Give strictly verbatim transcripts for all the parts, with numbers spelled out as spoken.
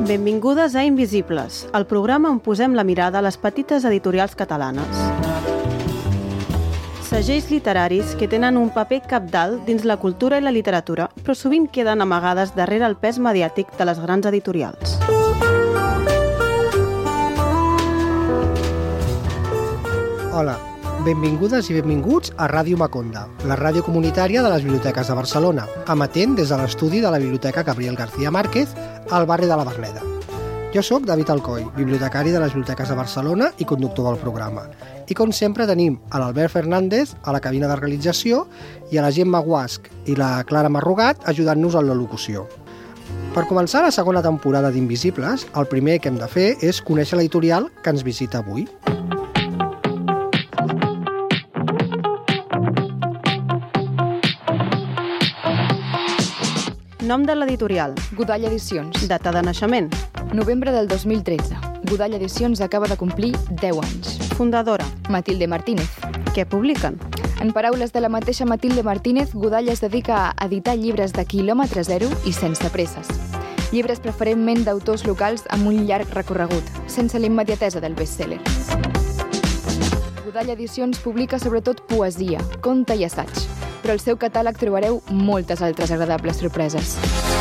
Benvingudes a Invisibles, el programa on posem la mirada a les petites editorials catalanes. Segells literaris que tenen un paper cabdal dins la cultura i la literatura, però sovint queden amagades darrere el pes mediàtic de les grans editorials. Hola, benvingudes i benvinguts a Ràdio Maconda, la ràdio comunitària de les biblioteques de Barcelona, emetent des de l'estudi de la Biblioteca Gabriel García Márquez, al barri de la Verneda. Jo sóc David Alcoi, bibliotecari de les biblioteques de Barcelona i conductor del programa. I com sempre tenim a l'Albert Fernández a la cabina de realització i a la Gemma Guasc i la Clara Marrugat ajudant-nos en la locució. Per començar la segona temporada d'Invisibles, el primer que hem de fer és conèixer l'editorial que ens visita avui. Nom de l'editorial. Godall Edicions. Data de naixement. Novembre del dos mil tretze. Godall Edicions acaba de complir deu anys. Fundadora. Matilde Martínez. Què publiquen? En paraules de la mateixa Matilde Martínez, Godall es dedica a editar llibres de quilòmetre zero i sense presses. Llibres preferentment d'autors locals amb un llarg recorregut, sense l'immediatesa del best-seller. Godall Edicions publica sobretot poesia, conte i assaig, però al seu catàleg trobareu moltes altres agradables sorpreses.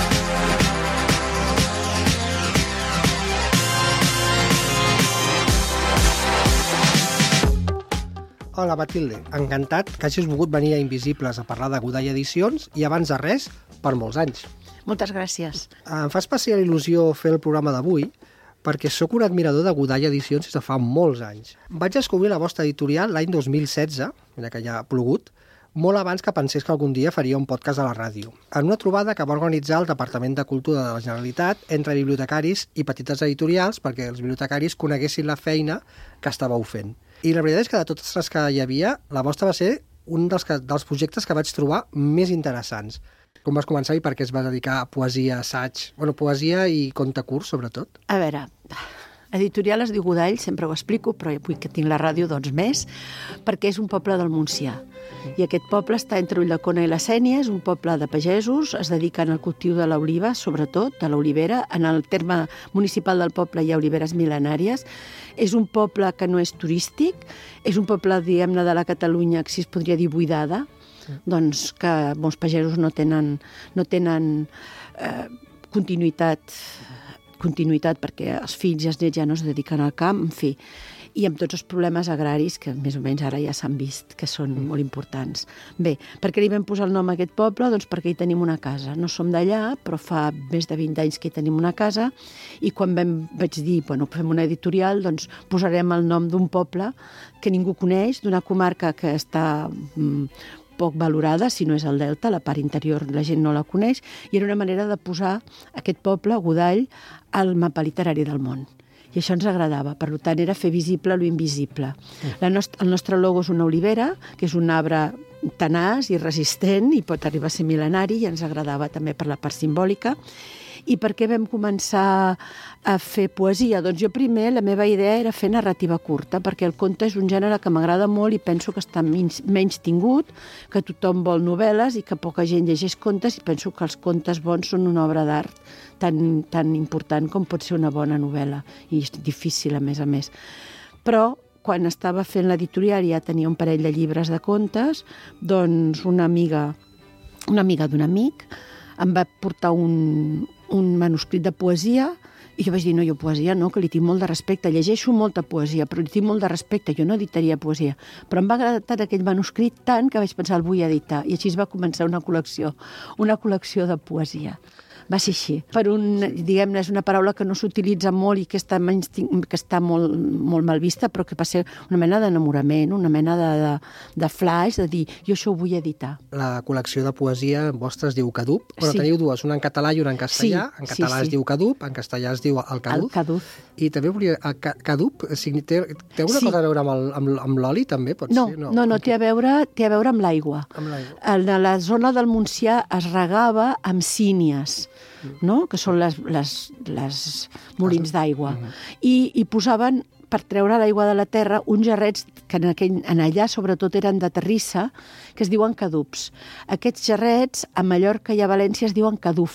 Hola, Matilde. Encantat que hagis volgut venir a Invisibles a parlar de Godall Edicions i, abans de res, per molts anys. Moltes gràcies. Em fa especial il·lusió fer el programa d'avui perquè sóc un admirador de Godall Edicions des de fa molts anys. Vaig descobrir la vostra editorial l'any dos mil setze, mira que ja ha plogut, molt abans que pensés que algun dia faria un podcast a la ràdio, en una trobada que va organitzar el Departament de Cultura de la Generalitat entre bibliotecaris i petites editorials perquè els bibliotecaris coneguessin la feina que estàveu fent. I la veritat és que de totes les que hi havia, la vostra va ser un dels, que, dels projectes que vaig trobar més interessants. Com vas començar i per què es va dedicar a poesia, assaig, bueno, poesia i conte curt, sobretot? A veure, editorial es diu Godall, sempre ho explico, però avui que tinc la ràdio, doncs més, perquè és un poble del Montsià. I aquest poble està entre Ulldecona i la Sénia, és un poble de pagesos, es dediquen al cultiu de l'oliva, sobretot, de l'olivera. En el terme municipal del poble hi ha oliveres mil·lenàries. És un poble que no és turístic, és un poble, diguem-ne, de la Catalunya, que si es podria dir buidada, sí. Doncs que molts pagesos no tenen, no tenen eh, continuïtat, continuïtat perquè els fills i els nets ja no es dediquen al camp, en fi, i amb tots els problemes agraris que més o menys ara ja s'han vist, que són molt importants. Bé, per què li vam posar el nom a aquest poble? Doncs perquè hi tenim una casa. No som d'allà, però fa més de vint anys que hi tenim una casa, i quan vam, vaig dir, bueno, fem una editorial, doncs posarem el nom d'un poble que ningú coneix, d'una comarca que està mm, poc valorada, si no és el Delta, la part interior la gent no la coneix, i era una manera de posar aquest poble, Godall, al mapa literari del món. I això ens agradava, per tant era fer visible lo invisible. La nost- el nostre logo és una olivera, que és un arbre tenaç i resistent i pot arribar a ser mil·lenari, i ens agradava també per la part simbòlica. I per què vam començar a fer poesia? Doncs jo primer, la meva idea era fer narrativa curta, perquè el conte és un gènere que m'agrada molt i penso que està menys, menys tingut, que tothom vol novel·les i que poca gent llegeix contes, i penso que els contes bons són una obra d'art tan, tan important com pot ser una bona novel·la, i és difícil a més a més. Però quan estava fent l'editorial ja tenia un parell de llibres de contes, doncs una amiga, una amiga d'un amic em va portar un, un manuscrit de poesia, i jo vaig dir, no, jo poesia no, que li tinc molt de respecte, llegeixo molta poesia, però li tinc molt de respecte, jo no editaria poesia. Però em va agradar tant aquell manuscrit tant que vaig pensar, el vull editar, i així es va començar una col·lecció, una col·lecció de poesia. Va ser així. Per un, diguem-ne, és una paraula que no s'utilitza molt i que està, menys, que està molt, molt mal vista, però que va ser una mena d'enamorament, una mena de, de, de flash, de dir, jo això ho vull editar. La col·lecció de poesia vostra es diu Cadup. Bueno, sí. Teniu dues, una en català i una en castellà. Sí, en català sí, sí. es diu Cadup, en castellà es diu El Caduz. El Caduz. I també volia... El Cadup té, té una sí. cosa a veure amb, el, amb, amb l'oli, també? Pot no, ser? no, no, no, té a veure, té a veure amb l'aigua. Amb l'aigua. A la zona del Montsià es regava amb sínies, no? Que són les, les, les molins d'aigua. Uh-huh. I, I posaven, per treure l'aigua de la terra, uns jarrets que en, aquell, en allà sobretot eren de terrissa, que es diuen cadups. Aquests jarrets a Mallorca i a València es diuen caduf,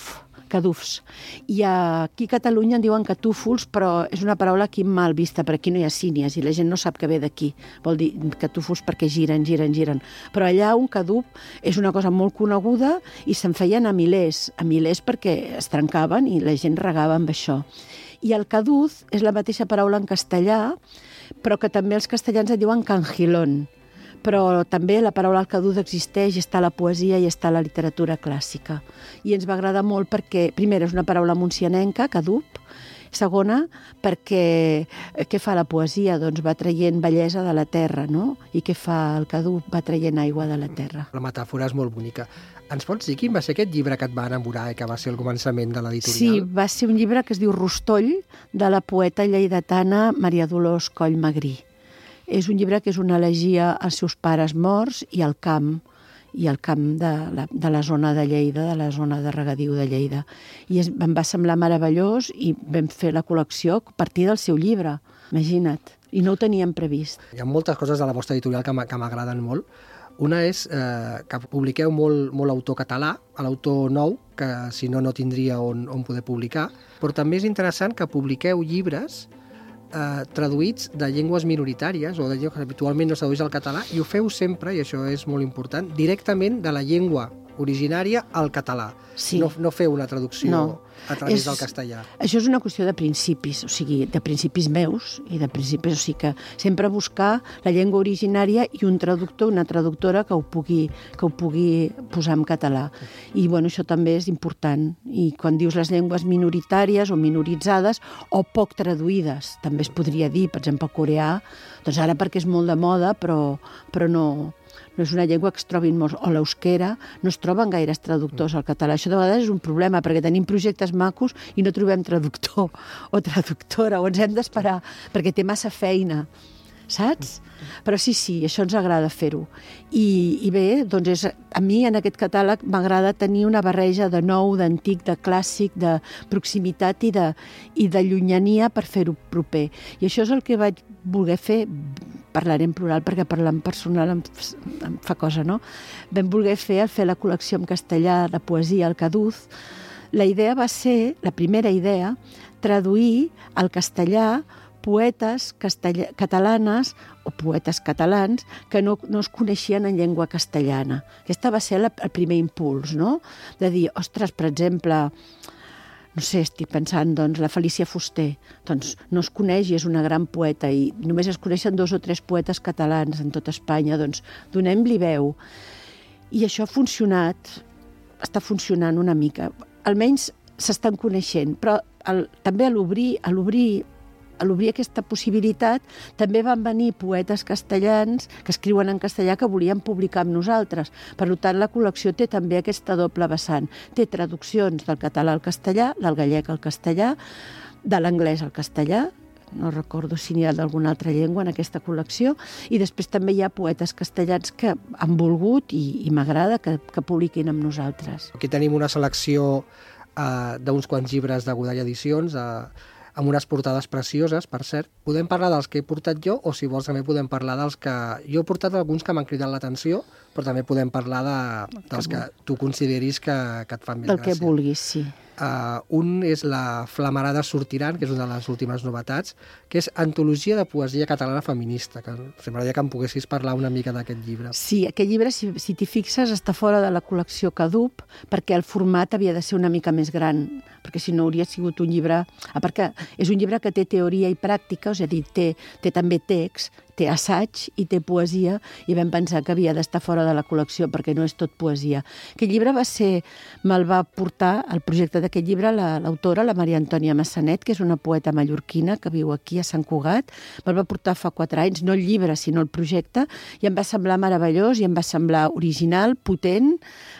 cadufs. I aquí a Catalunya en diuen catúfols, però és una paraula aquí mal vista, perquè aquí no hi ha sínies i la gent no sap que ve d'aquí. Vol dir catúfols perquè giren, giren, giren. Però allà un caduf és una cosa molt coneguda i se'n feien a milers, a milers perquè es trencaven i la gent regava amb això. I el caduz és la mateixa paraula en castellà, però que també els castellans et diuen cangilón. Però també la paraula caduz existeix i està a la poesia i està a la literatura clàssica. I ens va agradar molt perquè, primera, és una paraula muncianenca, cadup, segona, perquè què fa la poesia? Doncs va traient bellesa de la terra, no? I què fa el cadup? Va traient aigua de la terra. La metàfora és molt bonica. Ens pots dir quin va ser aquest llibre que et va enamorar i que va ser el començament de l'editorial? Sí, va ser un llibre que es diu Rostoll, de la poeta lleidatana Maria Dolors Coll Magrí. És un llibre que és una elegia als seus pares morts i al camp, i al camp de la, de la zona de Lleida, de la zona de regadiu de Lleida. I es, em va semblar meravellós i vam fer la col·lecció a partir del seu llibre, imagina't. I no ho teníem previst. Hi ha moltes coses de la vostra editorial que m'agraden molt. Una és eh, que publiqueu molt, molt autor català, l'autor nou, que si no, no tindria on, on poder publicar, però també és interessant que publiqueu llibres eh, traduïts de llengües minoritàries o de llengües que habitualment no s'adueix al català, i ho feu sempre, i això és molt important, directament de la llengua originària al català. Sí. No, no feu una traducció no. a través és, del castellà. Això és una qüestió de principis, o sigui, de principis meus i de principis, o sigui que sempre buscar la llengua originària i un traductor, una traductora que ho pugui, que ho pugui posar en català. I bueno, això també és important. I quan dius les llengües minoritàries o minoritzades o poc traduïdes, també es podria dir, per exemple, coreà, doncs ara perquè és molt de moda, però, però no... no és una llengua que es trobin molts, o l'eusquera, no es troben gaires traductors al català. Això de vegades és un problema, perquè tenim projectes macos i no trobem traductor o traductora, o ens hem d'esperar, perquè té massa feina, saps? Però sí, sí, això ens agrada fer-ho. I, i bé, doncs és, a mi en aquest catàleg m'agrada tenir una barreja de nou, d'antic, de clàssic, de proximitat i de, i de llunyania per fer-ho proper. I això és el que vaig voler fer, parlaré en plural perquè parlar en personal em, em fa cosa, no? Vam voler fer, fer la col·lecció en castellà de poesia al Caduz. La idea va ser, la primera idea, traduir al castellà poetes castellà, catalanes o poetes catalans que no, no es coneixien en llengua castellana. Aquesta va ser la, el primer impuls, no? De dir, ostres, per exemple, no sé, estic pensant, doncs, la Felícia Fuster, doncs no es coneix i és una gran poeta i només es coneixen dos o tres poetes catalans en tot Espanya, doncs donem-li veu. I això ha funcionat, està funcionant una mica. Almenys s'estan coneixent, però el, també a l'obrir, a l'obrir a l'obrir aquesta possibilitat, també van venir poetes castellans que escriuen en castellà que volien publicar amb nosaltres. Per tant, la col·lecció té també aquesta doble vessant. Té traduccions del català al castellà, del gallec al castellà, de l'anglès al castellà, no recordo si n'hi ha d'alguna altra llengua en aquesta col·lecció, i després també hi ha poetes castellans que han volgut i, i m'agrada que, que publiquin amb nosaltres. Aquí tenim una selecció eh, d'uns quants llibres de Godall Edicions, eh, amb unes portades precioses, per cert. Podem parlar dels que he portat jo, o si vols també podem parlar dels que... Jo he portat alguns que m'han cridat l'atenció, però també podem parlar de, dels que tu consideris que, que et fan més Del gràcia. que vulguis, sí. Uh, un és la Flamarada Sortiran, que és una de les últimes novetats, que és Antologia de Poesia Catalana Feminista, que m'agradaria que em poguessis parlar una mica d'aquest llibre. Sí, aquest llibre, si, si t'hi fixes, està fora de la col·lecció Cadup, perquè el format havia de ser una mica més gran, perquè si no hauria sigut un llibre... A part que és un llibre que té teoria i pràctica, és a dir, té, té també text, té assaig i té poesia, i vam pensar que havia d'estar fora de la col·lecció perquè no és tot poesia. Aquest llibre va ser, me'l va portar, el projecte d'aquest llibre, l'autora, la Maria Antònia Massanet, que és una poeta mallorquina que viu aquí a Sant Cugat, me'l va portar fa quatre anys, no el llibre, sinó el projecte, i em va semblar meravellós, i em va semblar original, potent,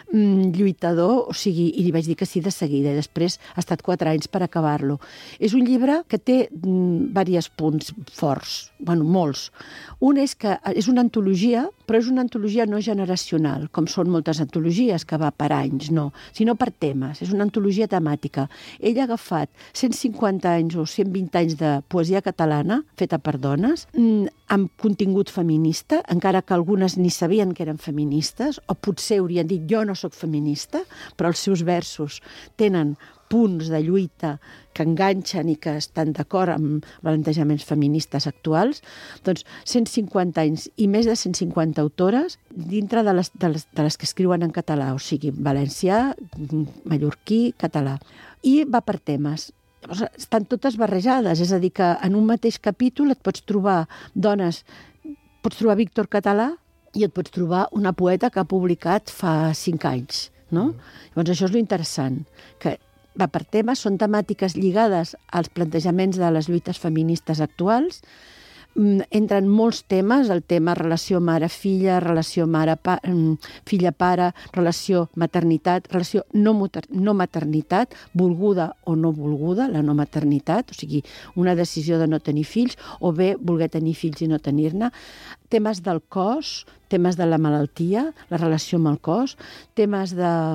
lluitador, o sigui, i li vaig dir que sí de seguida, i després ha estat quatre anys per acabar-lo. És un llibre que té diversos punts forts, bueno, molts. Un és que és una antologia, però és una antologia no generacional, com són moltes antologies, que va per anys, no, sinó per temes. És una antologia temàtica. Ell ha agafat cent cinquanta anys o cent vint anys de poesia catalana, feta per dones, amb contingut feminista, encara que algunes ni sabien que eren feministes, o potser haurien dit jo no sóc feminista, però els seus versos tenen punts de lluita que enganxen i que estan d'acord amb plantejaments feministes actuals, doncs cent cinquanta anys i més de cent cinquanta autores dintre de les, de les, de les que escriuen en català, o sigui, valencià, mallorquí, català. I va per temes. Llavors, estan totes barrejades, és a dir, que en un mateix capítol et pots trobar dones, pots trobar Víctor Català i et pots trobar una poeta que ha publicat fa cinc anys, no? Mm. Llavors, això és lo interessant, que va per temes, són temàtiques lligades als plantejaments de les lluites feministes actuals. Entren molts temes, el tema relació mare-filla, relació mare filla-pare, relació maternitat, relació no, no maternitat, volguda o no volguda, la no maternitat, o sigui, una decisió de no tenir fills, o bé voler tenir fills i no tenir-ne, temes del cos, temes de la malaltia, la relació amb el cos, temes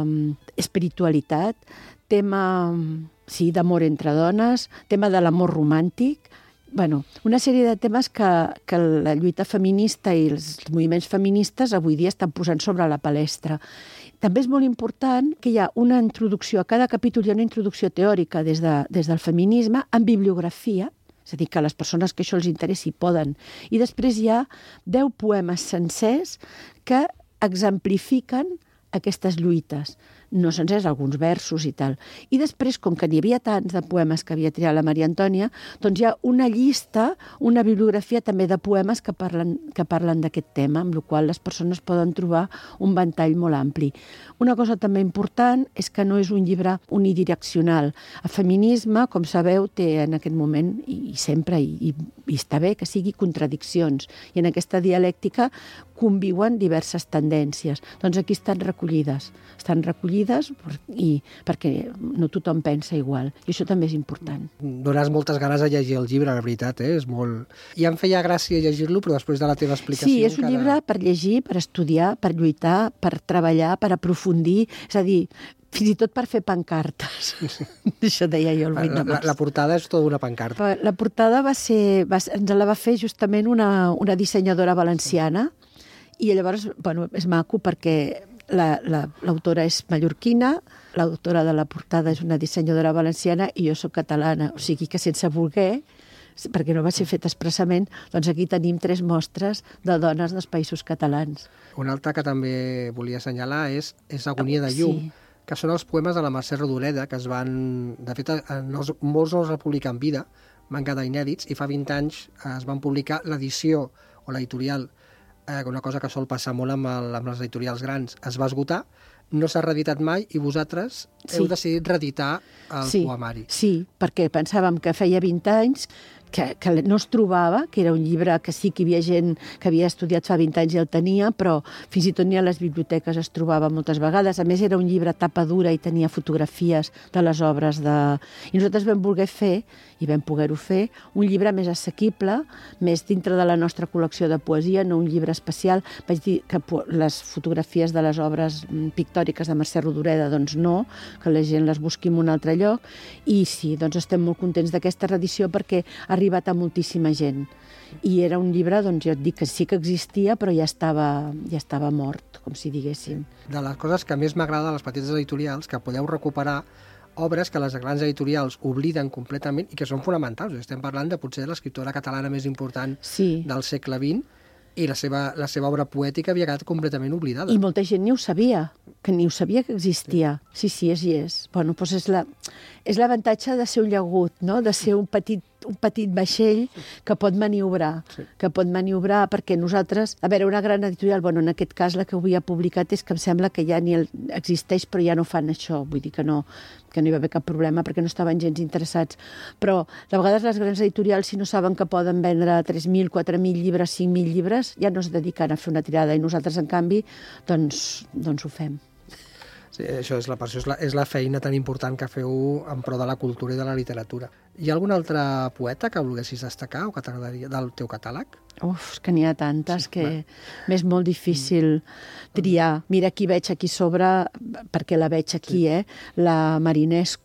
d'espiritualitat, tema, sí, d'amor entre dones, tema de l'amor romàntic. Bueno, una sèrie de temes que, que la lluita feminista i els moviments feministes avui dia estan posant sobre la palestra. També és molt important que hi ha una introducció, a cada capítol hi ha una introducció teòrica des, de, des del feminisme en bibliografia, és a dir, que les persones que això els interessi poden. I després hi ha deu poemes sencers que exemplifiquen aquestes lluites. No sencers, alguns versos i tal. I després, com que n'hi havia tants de poemes que havia triat la Maria Antònia, doncs hi ha una llista, una bibliografia també de poemes que parlen, que parlen d'aquest tema, amb la qual les persones poden trobar un ventall molt ampli. Una cosa també important és que no és un llibre unidireccional. El feminisme, com sabeu, té en aquest moment, i, i sempre, i, i està bé que sigui contradiccions, i en aquesta dialèctica conviuen diverses tendències. Doncs aquí estan recollides. Estan recollides i perquè no tothom pensa igual. I això també és important. Dones moltes ganes de llegir el llibre, la veritat, eh? És molt... I em feia gràcia llegir-lo, però després de la teva explicació... Sí, és un encara... llibre per llegir, per estudiar, per lluitar, per treballar, per aprofundir, és a dir, fins i tot per fer pancartes. Això deia jo el vuit de març. La, la portada és tota una pancarta. La portada va ser... Va, ens la va fer justament una, una dissenyadora valenciana i llavors, bueno, és maco perquè l'autora la, la, és mallorquina, l'autora de la portada és una dissenyadora valenciana i jo soc catalana, o sigui que sense voler, perquè no va ser fet expressament, doncs aquí tenim tres mostres de dones dels països catalans. Una altra que també volia assenyalar és, és Agonia de llum, sí, que són els poemes de la Mercè Rodoreda, que es van... De fet, els, molts no els van publicar en vida, van quedar inèdits, i fa vint anys es van publicar l'edició o l'editorial, eh, una cosa que sol passar molt amb, el, amb les editorials grans, es va esgotar, no s'ha reeditat mai i vosaltres sí. heu decidit reeditar el sí, poemari. Sí, perquè pensàvem que feia vint anys que, que no es trobava, que era un llibre que sí que hi havia gent que havia estudiat fa vint anys i el tenia, però fins i tot ni a les biblioteques es trobava moltes vegades. A més, era un llibre tapa dura i tenia fotografies de les obres de... I nosaltres vam voler fer, i vam poder-ho fer, un llibre més assequible, més dintre de la nostra col·lecció de poesia, no un llibre especial. Vaig dir que les fotografies de les obres pictòriques de Mercè Rodoreda, doncs no, que la gent les busqui en un altre lloc. I sí, doncs estem molt contents d'aquesta reedició perquè ha arribat a moltíssima gent. I era un llibre, doncs jo et dic que sí que existia, però ja estava, ja estava mort, com si diguéssim. De les coses que més m'agrada de les petites editorials, que podeu recuperar obres que les grans editorials obliden completament i que són fonamentals. Estem parlant de potser l'escriptora catalana més important sí. del segle vint, i la seva, la seva obra poètica havia quedat completament oblidada. I molta gent ni ho sabia, que ni ho sabia que existia. Sí, sí, és i és. Bueno, doncs és la, és l'avantatge de ser un llagut, no? De ser un petit, un petit vaixell que pot maniobrar, sí. que pot maniobrar perquè nosaltres... A veure, una gran editorial, bueno, en aquest cas la que havia publicat és que em sembla que ja ni el, existeix, però ja no fan això. Vull dir que no, que no hi va haver cap problema perquè no estaven gens interessats. Però de vegades les grans editorials, si no saben que poden vendre tres mil, quatre mil llibres, cinc mil llibres, ja no es dediquen a fer una tirada i nosaltres, en canvi, doncs, doncs ho fem. Sí, això és la, això és la, és la feina tan important que feu en pro de la cultura i de la literatura. Hi ha algun altre poeta que volguessis destacar o que t'agradaria del teu catàleg? Uf, és que n'hi ha tantes sí, que m'és molt difícil triar. Mira, aquí veig aquí sobre, perquè la veig aquí, sí. eh? La Marinescu,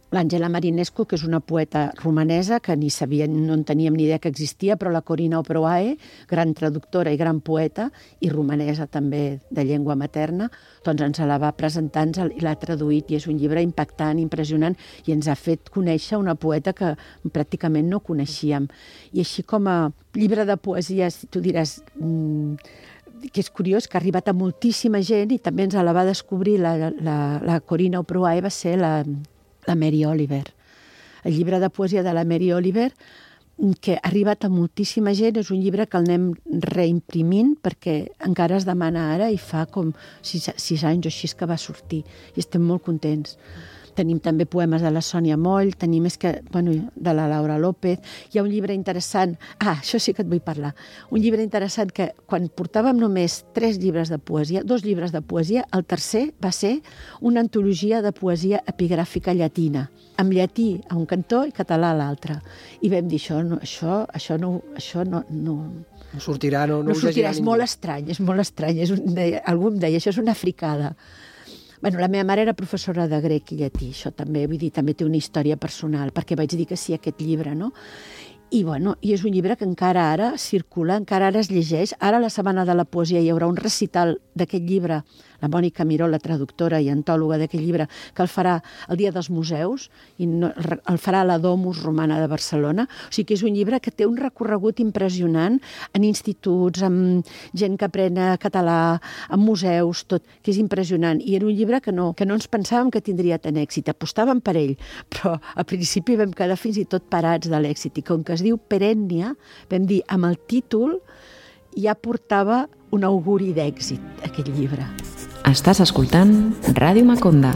l'Àngela Marinescu, que és una poeta romanesa, que ni sabia, no en teníem ni idea que existia, però la Corina Oproae, gran traductora i gran poeta, i romanesa també de llengua materna, doncs ens la va presentar i l'ha traduït, i és un llibre impactant, impressionant, i ens ha fet conèixer una poeta que pràcticament no coneixíem. I així com a llibre de poesia, tu diràs... Mmm, que és curiós, que ha arribat a moltíssima gent, i també ens la va descobrir la, la, la Corina Oproae, va ser la... la Mary Oliver. El llibre de poesia de la Mary Oliver, que ha arribat a moltíssima gent, és un llibre que el anem reimprimint perquè encara es demana ara i fa com sis, sis anys o així que va sortir i estem molt contents. Tenim també poemes de la Sònia Moll, tenim més que, bueno, de la Laura López. Hi ha un llibre interessant, ah, això sí que et vull parlar, un llibre interessant que quan portàvem només tres llibres de poesia, dos llibres de poesia, el tercer va ser una antologia de poesia epigràfica llatina, amb llatí a un cantó i català a l'altre. I vam dir, això no, això, això no, això no, no, no sortirà, no, no, no sortirà, és molt estrany, és molt estrany, és un, deia, algú em deia, això és una fricada. Bueno, la meva mare era professora de grec i llatí, això també, vull dir, també té una història personal, perquè vaig dir que sí a aquest llibre, no? I, bueno, i és un llibre que encara ara circula, encara ara es llegeix. Ara, a la Setmana de la Poesia, hi haurà un recital d'aquest llibre, la Mònica Miró, la traductora i antòloga d'aquest llibre, que el farà el Dia dels Museus, i no, el farà a la Domus Romana de Barcelona. O sigui que és un llibre que té un recorregut impressionant en instituts, amb gent que aprèn català, en museus, tot, que és impressionant. I era un llibre que no, que no ens pensàvem que tindria tant èxit. Apostàvem per ell, però al principi vam quedar fins i tot parats de l'èxit. I com que es diu Perènnia, vam dir, amb el títol ja portava un auguri d'èxit, aquest llibre. Estàs escoltant Ràdio Maconda.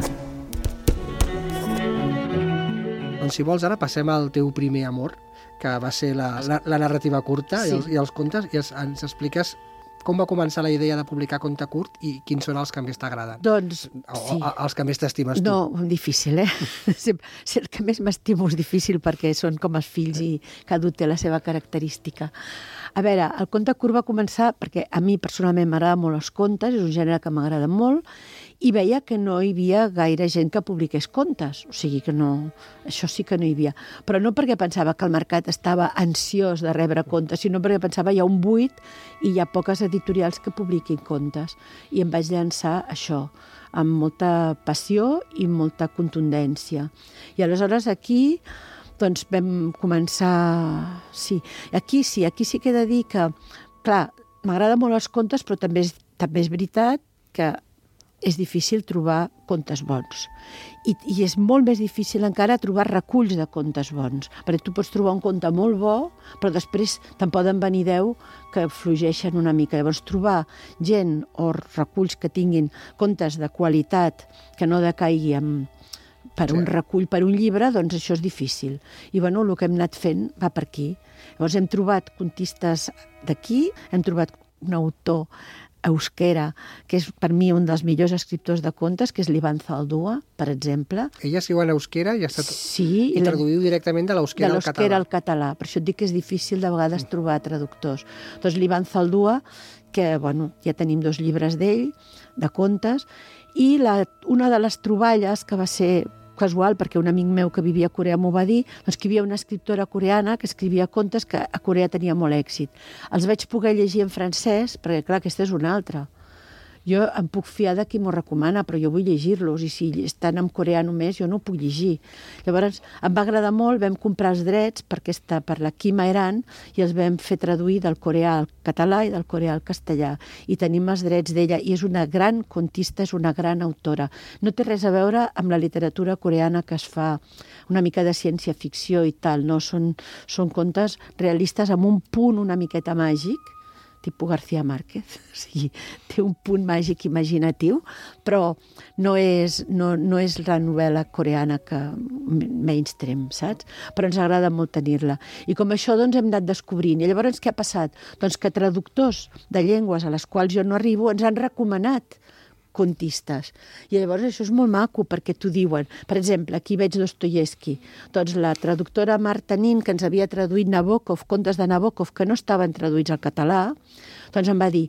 Doncs si vols, ara passem al teu primer amor, que va ser la, la, la narrativa curta, sí, i, els, i els contes, i es, ens expliques com va començar la idea de publicar conte curt i quins són els que més t'agraden? Doncs, o, sí. O, els que més t'estimes tu? No, difícil, eh? Si el que més m'estimo és difícil perquè són com els fills i cada un té la seva característica. A veure, el conte curt va començar perquè a mi personalment m'agrada molt els contes, és un gènere que m'agrada molt, i veia que no hi havia gaire gent que publiqués contes, o sigui que no, això sí que no hi havia. Però no perquè pensava que el mercat estava ansiós de rebre contes, sinó perquè pensava hi ha un buit i hi ha poques editorials que publiquin contes. I em vaig llançar això, amb molta passió i molta contundència. I aleshores aquí doncs vam començar... Sí, aquí sí, aquí sí que he de dir que, clar, m'agraden molt els contes, però també és, també és veritat que és difícil trobar contes bons. I, I és molt més difícil encara trobar reculls de contes bons. Perquè tu pots trobar un conte molt bo, però després te'n poden venir deu que fluixeixen una mica. Llavors, trobar gent o reculls que tinguin contes de qualitat, que no decaigui amb, per un recull, per un llibre, doncs això és difícil. I bueno, el que hem anat fent va per aquí. Llavors hem trobat contistes d'aquí, hem trobat un autor euskera, que és per mi un dels millors escriptors de contes, que és l'Ivan Zaldúa, per exemple. Ella escriu en euskera i, estat... sí, i traduïu directament de l'euskera al català. al català. Per això et dic que és difícil de vegades trobar traductors. Doncs l'Ivan Zaldúa, que bueno, ja tenim dos llibres d'ell, de contes, i la, una de les troballes que va ser casual, perquè un amic meu que vivia a Corea m'ho va dir, doncs que hi havia una escriptora coreana que escrivia contes que a Corea tenia molt èxit. Els vaig poder llegir en francès, perquè clar, aquesta és una altra. Jo em puc fiar de qui m'ho recomana, però jo vull llegir-los, i si estan en coreà només, jo no ho puc llegir. Llavors, em va agradar molt, vam comprar els drets per, aquesta, per la Quima Eran, i els vam fer traduir del coreà al català i del coreà al castellà. I tenim els drets d'ella, i és una gran contista, és una gran autora. No té res a veure amb la literatura coreana que es fa una mica de ciència-ficció i tal, no? Són, són contes realistes amb un punt una miqueta màgic, tipus García Márquez, o sigui, té un punt màgic imaginatiu, però no és, no, no és la novel·la coreana que mainstream, saps? Però ens agrada molt tenir-la. I com això, doncs, hem anat descobrint. I llavors, què ha passat? Doncs que traductors de llengües a les quals jo no arribo ens han recomanat contistes. I llavors això és molt maco, perquè t'ho diuen. Per exemple, aquí veig Dostoyevsky. Doncs la traductora Marta Nin, que ens havia traduït Nabokov, contes de Nabokov, que no estaven traduïts al català, doncs em va dir,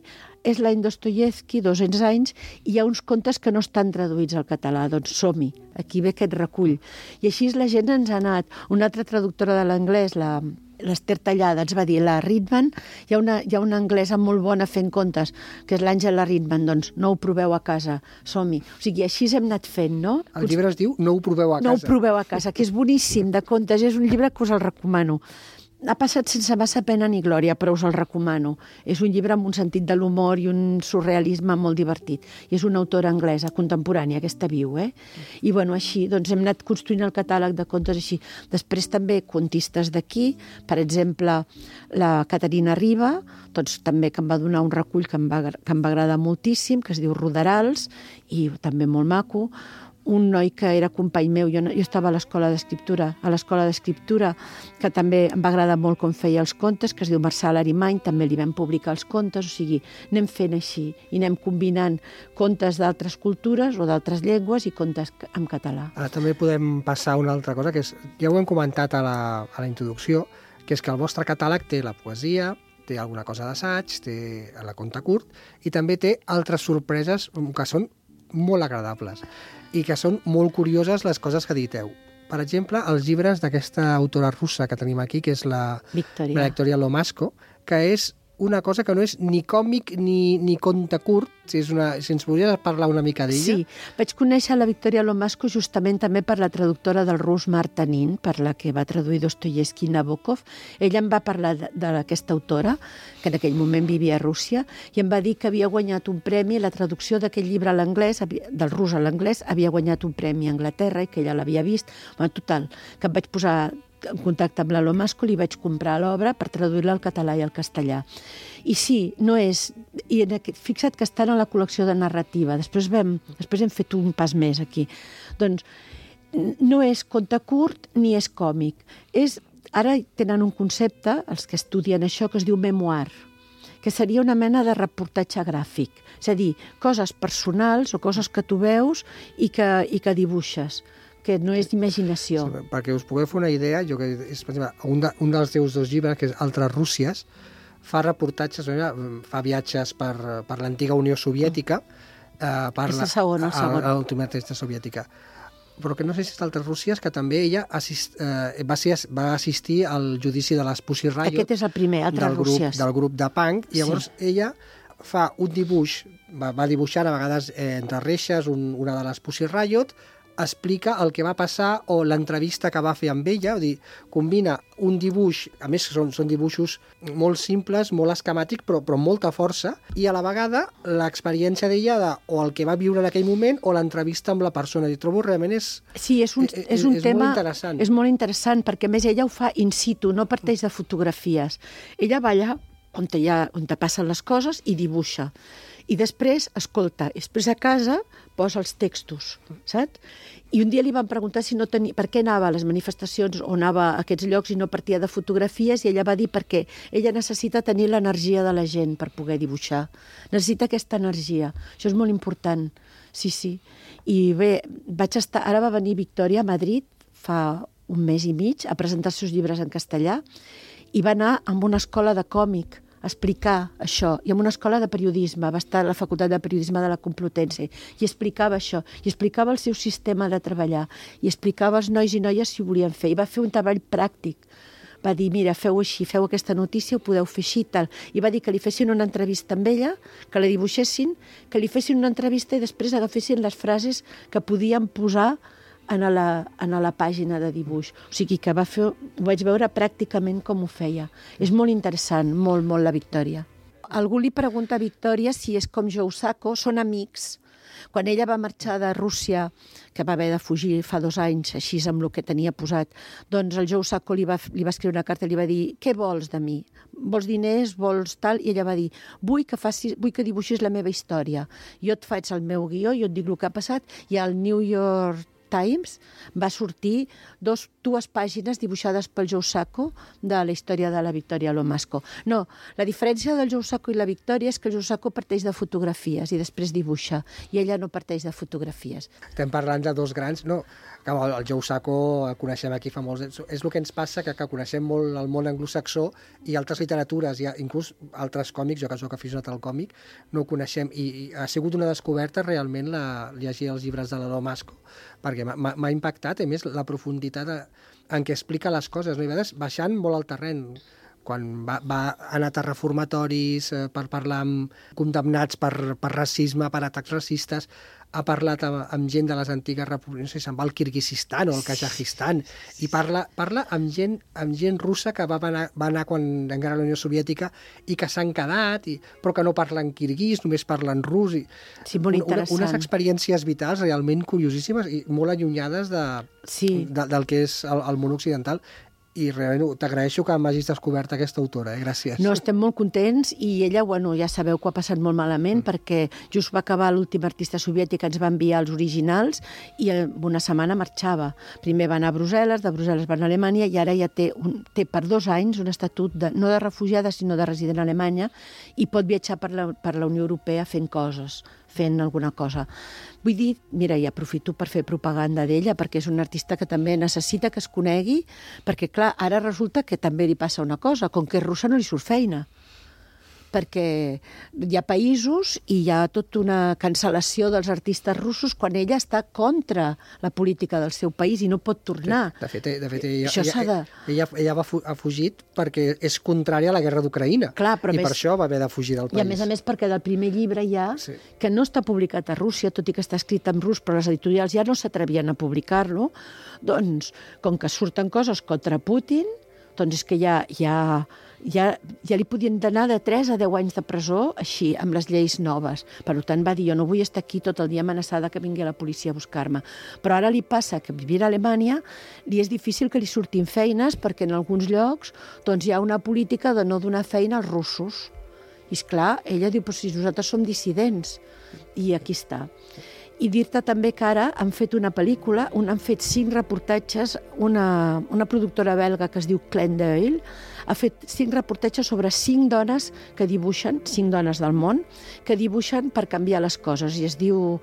és l'any Dostoyevsky, dos-cents anys, i hi ha uns contes que no estan traduïts al català, doncs som-hi, aquí ve aquest recull. I així la gent ens ha anat. Una altra traductora de l'anglès, la l'Ester Tallada, ens va dir, la Ritman, hi ha, una, hi ha una anglesa molt bona fent contes, que és l'Àngela Ritman, doncs no ho proveu a casa, som-hi. O sigui, així hem anat fent, no? El llibre es diu No ho proveu a casa. No ho proveu a casa, que és boníssim, de contes, és un llibre que us el recomano. Ha passat sense massa pena ni glòria, però us el recomano. És un llibre amb un sentit de l'humor i un surrealisme molt divertit. I és una autora anglesa, contemporània, aquesta viu, eh? I, bueno, així, doncs hem anat construint el catàleg de contes així. Després també contistes d'aquí, per exemple, la Caterina Riba, doncs també que em va donar un recull que em va, que em va agradar moltíssim, que es diu Roderals, i també molt maco. Un noi que era company meu, jo, jo estava a l'escola d'escriptura, a l'escola d'escriptura, que també em va agradar molt com feia els contes, que es diu Marçal Arimany, també li vam publicar els contes, o sigui, anem fent així, i anem combinant contes d'altres cultures o d'altres llengües i contes en català. Ara també podem passar a una altra cosa, que és, ja ho hem comentat a la, a la introducció, que és que el vostre catàleg té la poesia, té alguna cosa d'assaig, té la conte curt, i també té altres sorpreses que són molt agradables i que són molt curioses les coses que editeu. Per exemple, els llibres d'aquesta autora russa que tenim aquí, que és la Victoria, la Victoria Lomasko, que és una cosa que no és ni còmic ni, ni conte curt, si, és una, si ens podries parlar una mica d'ella. Sí, vaig conèixer la Victoria Lomasko justament també per la traductora del rus Marta Nin, per la que va traduir Dostoyevsky i Nabokov. Ella em va parlar d'aquesta autora, que en aquell moment vivia a Rússia, i em va dir que havia guanyat un premi, la traducció d'aquell llibre a l'anglès, del rus a l'anglès, havia guanyat un premi a Anglaterra i que ella l'havia vist. Bueno, total, que em vaig posar en contacte amb la Lomasko, li vaig comprar l'obra per traduir-la al català i al castellà. I sí, no és... I en aquest, fixa't que estan a la col·lecció de narrativa. Després, vam, després hem fet un pas més aquí. Doncs no és conte curt ni és còmic. És, ara tenen un concepte, els que estudien això, que es diu memoir, que seria una mena de reportatge gràfic. És a dir, coses personals o coses que tu veus i que, i que dibuixes, que no és d'imaginació. Sí, perquè us pugueu fer una idea, jo que és, per exemple, un, de, un dels teus dos llibres, que és Altres Rússies, fa reportatges, fa viatges per, per l'antiga Unió Soviètica, eh, per és la segona, el segon. l'última testa soviètica. Però que no sé si és Altres Rússies, que també ella assist, eh, va, ser, va assistir al judici de les Pussy Riot. Aquest és el primer, Altres del grup, Rússies. del grup de punk, i llavors sí. ella fa un dibuix, va, va dibuixant a vegades eh, entre reixes un, una de les Pussy Riot, explica el que va passar o l'entrevista que va fer amb ella, vull dir, combina un dibuix, a més són, són dibuixos molt simples, molt esquemàtics, però, però amb molta força, i a la vegada l'experiència d'ella de, o el que va viure en aquell moment o l'entrevista amb la persona. I trobo realment és... Sí, és un, és un és tema... molt interessant. És molt interessant, perquè a més ella ho fa in situ, no parteix de fotografies. Ella va allà on, hi ha, on te passen les coses i dibuixa. I després, escolta, després a casa posa els textos, saps? I un dia li van preguntar si no tenia, per què anava a les manifestacions o anava a aquests llocs i no partia de fotografies, i ella va dir per què. Ella necessita tenir l'energia de la gent per poder dibuixar. Necessita aquesta energia. Això és molt important. Sí, sí. I bé, vaig estar... Ara va venir Victòria a Madrid fa un mes i mig a presentar els seus llibres en castellà i va anar amb una escola de còmic explicar això, i en una escola de periodisme, va estar a la Facultat de Periodisme de la Complutense, i explicava això, i explicava el seu sistema de treballar, i explicava als nois i noies si ho volien fer, i va fer un treball pràctic. Va dir, mira, feu així, feu aquesta notícia, ho podeu fer així i tal. I va dir que li fessin una entrevista amb ella, que la dibuixessin, que li fessin una entrevista i després agafessin les frases que podien posar en la, en la pàgina de dibuix. O sigui que va fer, ho vaig veure pràcticament com ho feia. És molt interessant, molt, molt, la Victòria. Algú li pregunta a Victòria si és com Joe Sacco, són amics. Quan ella va marxar de Rússia, que va haver de fugir fa dos anys, així amb el que tenia posat, doncs el Joe Sacco li va, li va escriure una carta i li va dir, què vols de mi? Vols diners, vols tal? I ella va dir, vull que, facis, vull que dibuixis la meva història. Jo et faig el meu guió, jo et dic el que ha passat, i al New York Times va sortir dos, dues pàgines dibuixades pel Joe Sacco de la història de la Victoria Lomasco. No, la diferència del Joe Sacco i la Victoria és que el Joe Sacco parteix de fotografies i després dibuixa, i ella no parteix de fotografies. Estem parlant de dos grans, no, que el, el Joe Sacco el coneixem aquí fa molts anys, és el que ens passa, que, que coneixem molt el món anglosaxó i altres literatures, i inclús altres còmics, jo que soc aficionat al còmic, no ho coneixem, i, i ha sigut una descoberta realment la, llegir els llibres de la Lomasco, perquè m'ha impactat, a més, la profunditat de, en què explica les coses, no? I a vegades baixant molt al terreny, quan va, va anar a reformatoris eh, per parlar amb condemnats per, per racisme, per atacs racistes, ha parlat amb, amb gent de les antigues repúbliques, no sé, se'n va al Kirguizistan o al Kazajistan, i parla, parla amb, gent, amb gent russa que va anar, va anar quan encara la Unió Soviètica i que s'han quedat, i, però que no parlen kirguís, només parlen rus. I, sí, molt interessant. Una, unes experiències vitals realment curiosíssimes i molt allunyades de, sí. de, del que és el, el món occidental. I realment t'agraeixo que m'hagis descobert aquesta autora, eh? Gràcies. No, estem molt contents, i ella, bueno, ja sabeu que ho ha passat molt malament, mm. perquè just va acabar l'últim artista soviètic, ens va enviar els originals, i en una setmana marxava. Primer va anar a Brussel·les, de Brussel·les va anar a Alemanya, i ara ja té, un, té per dos anys un estatut, de, no de refugiada, sinó de resident a Alemanya, i pot viatjar per la, per la Unió Europea fent coses, fent alguna cosa. Vull dir, mira, i aprofito per fer propaganda d'ella, perquè és un artista que també necessita que es conegui, perquè, clar, ara resulta que també li passa una cosa, com que és russa no li surt feina, perquè hi ha països i hi ha tota una cancel·lació dels artistes russos quan ella està contra la política del seu país i no pot tornar. De fet, de fet ella, Això ella, de... ella, ella va fu ha fugit perquè és contrària a la guerra d'Ucraïna, i més, per això va haver de fugir del país. I a més a més perquè del primer llibre ja, sí. que no està publicat a Rússia, tot i que està escrit en rus, però les editorials ja no s'atrevien a publicar-lo, doncs, com que surten coses contra Putin, doncs és que ja, ja, ja, ja li podien donar de tres a deu anys de presó, així, amb les lleis noves. Per tant, va dir, jo no vull estar aquí tot el dia amenaçada que vingui la policia a buscar-me. Però ara li passa que vivir a Alemanya li és difícil que li surtin feines, perquè en alguns llocs doncs, hi ha una política de no donar feina als russos. I, esclar, ella diu, però si nosaltres som dissidents. I aquí està. I dir-te també que ara han fet una pel·lícula, un, han fet cinc reportatges, una, una productora belga que es diu Clem Doyle, ha fet cinc reportatges sobre cinc dones que dibuixen, cinc dones del món, que dibuixen per canviar les coses, i es diu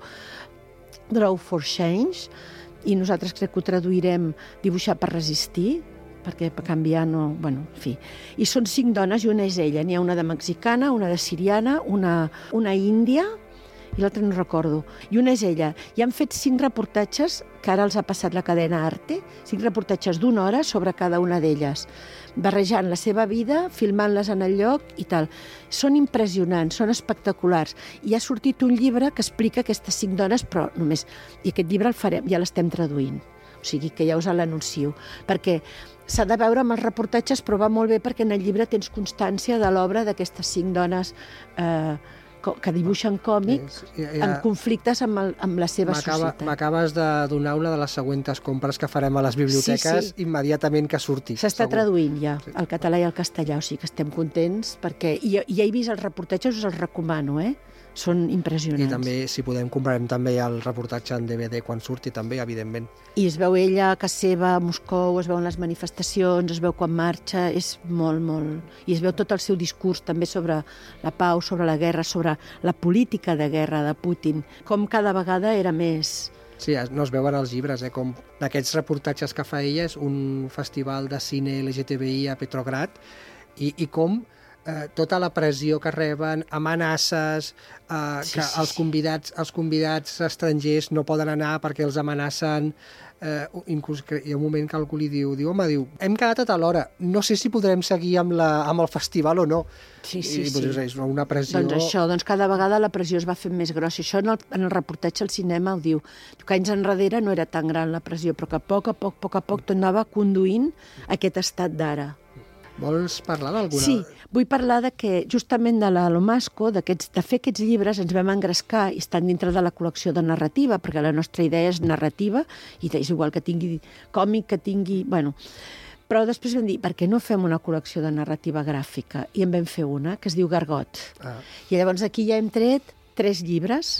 Draw for Change, i nosaltres crec que ho traduirem dibuixar per resistir, perquè per canviar no... Bueno, en fi. I són cinc dones i una és ella. N'hi ha una de mexicana, una de siriana, una, una índia, i l'altra no recordo, i una és ella. I han fet cinc reportatges, que ara els ha passat la cadena Arte, cinc reportatges d'una hora sobre cada una d'elles, barrejant la seva vida, filmant-les en el lloc i tal. Són impressionants, són espectaculars. I ha sortit un llibre que explica aquestes cinc dones, però només... I aquest llibre el farem, ja l'estem traduint. O sigui que ja us l'anuncio. Perquè s'ha de veure amb els reportatges, però va molt bé perquè en el llibre tens constància de l'obra d'aquestes cinc dones eh, que dibuixen còmics ja, ja, en conflictes amb, el, amb la seva societat. M'acabes de donar una de les següents compres que farem a les biblioteques, sí, sí. immediatament que surti. S'està traduint ja, sí. al català i al castellà, o sigui que estem contents, perquè i, i ja he vist els reportatges, us els recomano, eh? Són impressionants. I també, si podem, comprarem també el reportatge en D V D quan surti, també, evidentment. I es veu ella a casa seva, a Moscou, es veuen les manifestacions, es veu quan marxa, és molt, molt... I es veu tot el seu discurs també sobre la pau, sobre la guerra, sobre la política de guerra de Putin, com cada vegada era més... Sí, no es veuen els llibres, eh? Com d'aquests reportatges que fa ella, és un festival de cine L G T B I a Petrograd, i, i com... Eh, tota la pressió que reben, amenaces, eh, sí, que sí, els convidats, els convidats estrangers no poden anar perquè els amenacen, eh, inclús hi ha un moment que algú li diu, diu, home, diu, hem quedat a tal hora, no sé si podrem seguir amb, la, amb el festival o no. Sí, sí, I, sí. Doncs, és una pressió... Doncs això, doncs cada vegada la pressió es va fent més grossa. Això en el, en el reportatge al cinema ho diu, que anys enrere no era tan gran la pressió, però que a poc a poc, a poc a poc, anava conduint aquest estat d'ara. Vols parlar d'alguna? Sí, vull parlar de que justament de la Lomasco, de fer aquests llibres, ens vam engrescar i estan dintre de la col·lecció de narrativa, perquè la nostra idea és narrativa, i és igual que tingui còmic, que tingui... Bueno, però després vam dir, per què no fem una col·lecció de narrativa gràfica? I en vam fer una, que es diu Gargot. Ah. I llavors aquí ja hem tret tres llibres,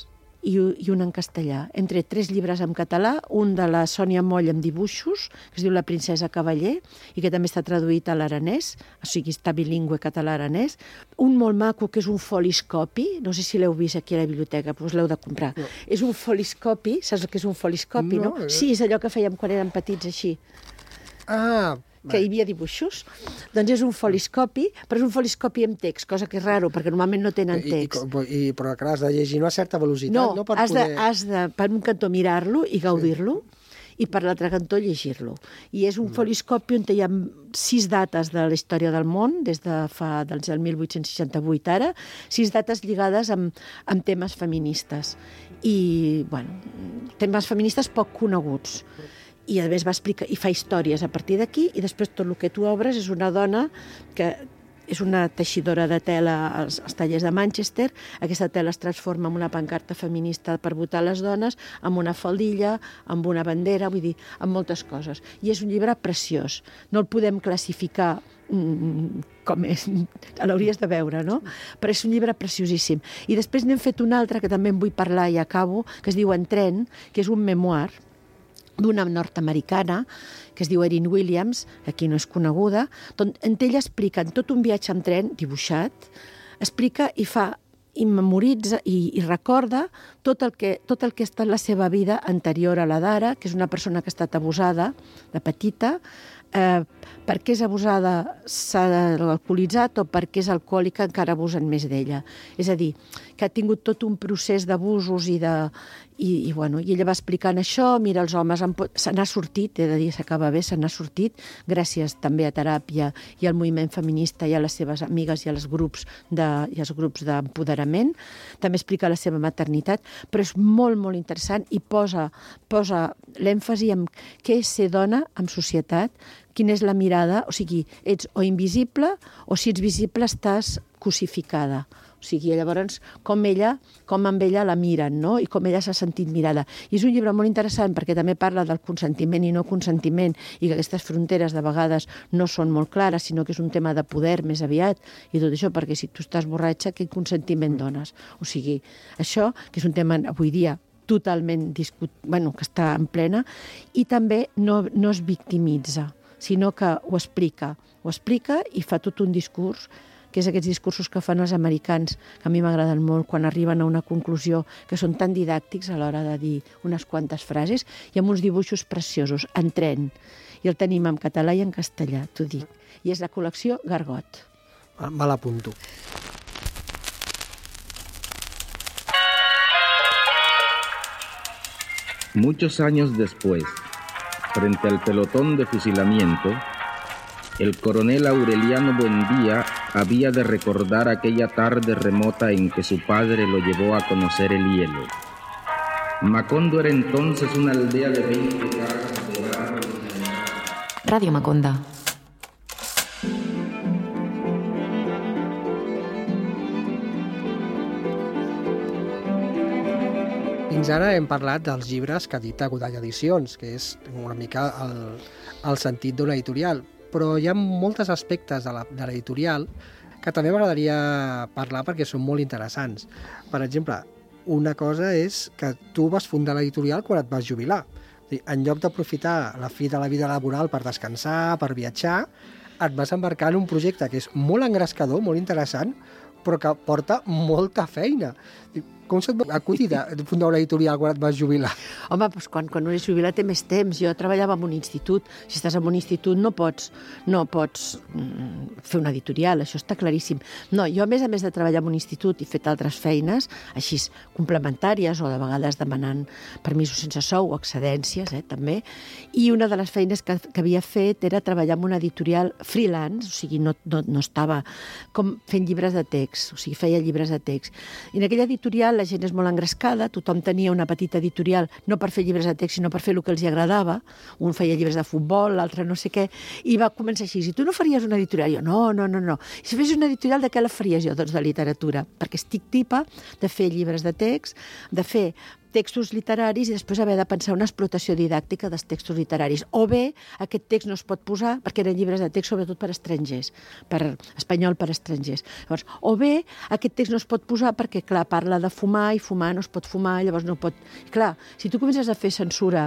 i, i un en castellà. Hem tret tres llibres en català, un de la Sònia Moll amb dibuixos, que es diu La princesa Cavaller, i que també està traduït a l'aranès, o sigui, està bilingüe català-aranès. Un molt maco, que és un foliscopi, no sé si l'heu vist aquí a la biblioteca, però us l'heu de comprar. No. És un foliscopi, saps el que és un foliscopi, no? no? Sí, és allò que fèiem quan érem petits, així. Ah, que hi havia dibuixos, doncs és un foliscopi, però és un foliscopi amb text, cosa que és raro, perquè normalment no tenen text. I, i, i, però clar, has de llegir a una certa velocitat, no? No, per has, poder... de, has de, per un cantó, mirar-lo i gaudir-lo, sí. I per l'altre cantó llegir-lo. I és un mm. foliscopi on hi ha sis dates de la història del món, des de fa dels el mil vuit-cents seixanta-vuit ara, sis dates lligades amb, amb temes feministes. I, bueno, temes feministes poc coneguts. I a més va explicar, i fa històries a partir d'aquí, i després tot el que tu obres és una dona que és una teixidora de tela als, als tallers de Manchester. Aquesta tela es transforma en una pancarta feminista per votar les dones, amb una faldilla, amb una bandera, vull dir, amb moltes coses. I és un llibre preciós. No el podem classificar mm, com és, l'hauries de veure, no? Però és un llibre preciosíssim. I després n'hem fet un altre, que també en vull parlar i acabo, que es diu En tren, que és un memoir d'una nord-americana, que es diu Erin Williams, aquí no és coneguda, on ella explica en tot un viatge en tren, dibuixat, explica i fa, i memoritza i, i recorda tot el, que, tot el que ha estat la seva vida anterior a la d'ara, que és una persona que ha estat abusada de petita, eh, perquè és abusada s'ha alcoholitzat o perquè és alcohòlica encara abusen més d'ella. És a dir, que ha tingut tot un procés d'abusos i de... I, i, bueno, i ella va explicant això, mira, els homes se n'ha sortit, he de dir, s'acaba bé, se n'ha sortit, gràcies també a teràpia i al moviment feminista i a les seves amigues i als grups de, i als grups d'empoderament. També explica la seva maternitat, però és molt, molt interessant i posa, posa l'èmfasi en què és ser dona en societat, quina és la mirada, o sigui, ets o invisible o si ets visible estàs cosificada. O sigui, llavors, com ella, com amb ella la miren, no? I com ella s'ha sentit mirada. I és un llibre molt interessant perquè també parla del consentiment i no consentiment i que aquestes fronteres de vegades no són molt clares, sinó que és un tema de poder més aviat i tot això, perquè si tu estàs borratxa, quin consentiment dones? O sigui, això, que és un tema avui dia totalment discut... bueno, que està en plena, i també no, no es victimitza, sinó que ho explica, ho explica i fa tot un discurs, que és aquests discursos que fan els americans, que a mi m'agraden molt, quan arriben a una conclusió, que són tan didàctics a l'hora de dir unes quantes frases, i amb uns dibuixos preciosos, en tren. I el tenim en català i en castellà, t'ho dic. I és la col·lecció Gargot. Me l'apunto. Muchos años después, frente al pelotón de fusilamiento, el coronel Aureliano Buendía había de recordar aquella tarde remota en que su padre lo llevó a conocer el hielo. Macondo era entonces una aldea de veinte casas de barro. Radio Maconda. Fins ara hem parlat dels llibres que edita Godall Edicions, que és una mica el, el sentit d'una editorial, però hi ha molts aspectes de l'editorial que també m'agradaria parlar perquè són molt interessants. Per exemple, una cosa és que tu vas fundar l'editorial quan et vas jubilar. En lloc d'aprofitar la fi de la vida laboral per descansar, per viatjar, et vas embarcar en un projecte que és molt engrescador, molt interessant, però que porta molta feina. Com se't va acudir de fundar una editorial quan et vas jubilar? Home, doncs quan, quan un és jubilat té més temps. Jo treballava en un institut. Si estàs en un institut no pots, no pots mm, fer una editorial, això està claríssim. No, jo a més a més de treballar en un institut i fet altres feines, així complementàries o de vegades demanant permisos sense sou o excedències, eh, també, i una de les feines que, que havia fet era treballar en una editorial freelance, o sigui, no, no, no estava com fent llibres de text, o sigui, feia llibres de text. I en aquella editorial la gent és molt engrescada, tothom tenia una petita editorial, no per fer llibres de text, sinó per fer el que els agradava. Un feia llibres de futbol, l'altre no sé què, i va començar així. I tu no faries una editorial? Jo, no, no, no, no. I si fes una editorial, de què la faries jo? Doncs de literatura, perquè estic tipa de fer llibres de text, de fer textos literaris i després haver de pensar una explotació didàctica dels textos literaris. O bé, aquest text no es pot posar, perquè eren llibres de text sobretot per estrangers, per espanyol per estrangers. Llavors, o bé, aquest text no es pot posar perquè, clar, parla de fumar i fumar no es pot fumar, llavors no pot... Clar, si tu comences a fer censura,